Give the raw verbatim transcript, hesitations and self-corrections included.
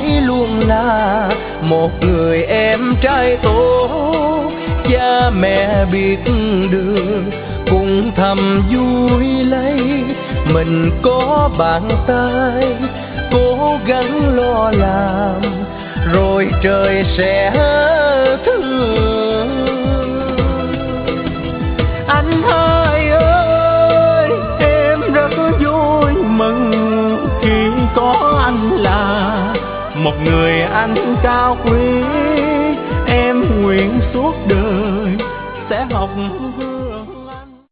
mãi luôn là một người em trai tốt. Cha mẹ biết được cũng thầm vui lấy, mình có bàn tay cố gắng lo làm, rồi trời sẽ thương. Anh hai ơi, em rất vui mừng khi có anh là một người anh cao quý. Em nguyện suốt đời sẽ học